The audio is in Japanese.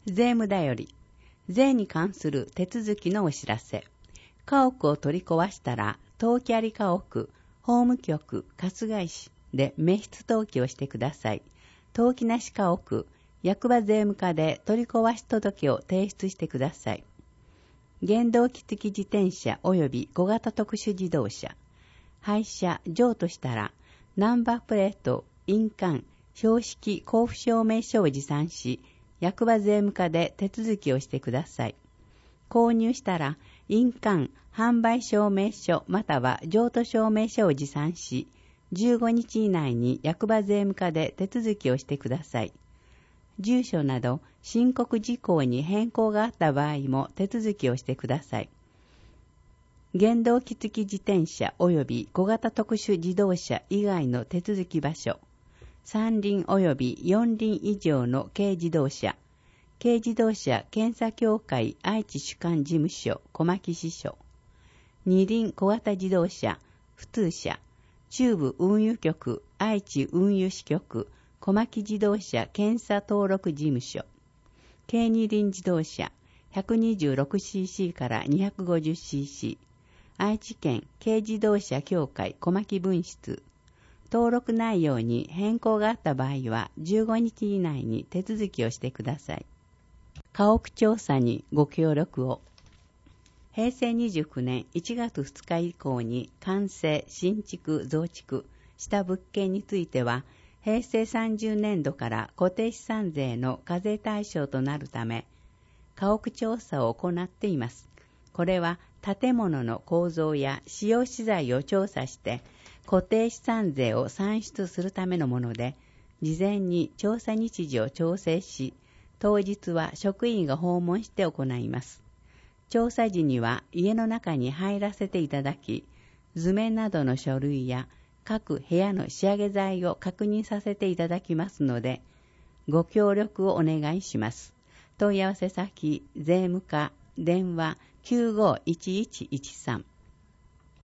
税務だより、税に関する手続きのお知らせ。家屋を取り壊したら、登記あり家屋、法務局、春日井市で滅失登記をしてください。登記なし家屋、役場税務課で取り壊し届を提出してください。原動機付自転車及び小型特殊自動車。廃車、譲渡したら、ナンバープレート、印鑑、標識交付証明書を持参し、役場税務課で手続きをしてください。購入したら、印鑑、販売証明書または譲渡証明書を持参し、15日以内に役場税務課で手続きをしてください。住所など申告事項に変更があった場合も手続きをしてください。原動機付自転車及び小型特殊自動車以外の手続き場所、三輪及び四輪以上の軽自動車、軽自動車検査協会愛知主管事務所小牧支所、二輪小型自動車普通車、中部運輸局愛知運輸支局小牧自動車検査登録事務所、軽二輪自動車 126cc から 250cc、愛知県軽自動車協会小牧分室、登録内容に変更があった場合は15日以内に手続きをしてください。家屋調査にご協力を。平成29年1月2日以降に完成、新築、増築した物件については、平成30年度から固定資産税の課税対象となるため、家屋調査を行っています。これは建物の構造や使用資材を調査して固定資産税を算出するためのもので、事前に調査日時を調整し、当日は職員が訪問して行います。調査時には家の中に入らせていただき、図面などの書類や各部屋の仕上げ材を確認させていただきますので、ご協力をお願いします。問い合わせ先、税務課、電話 951113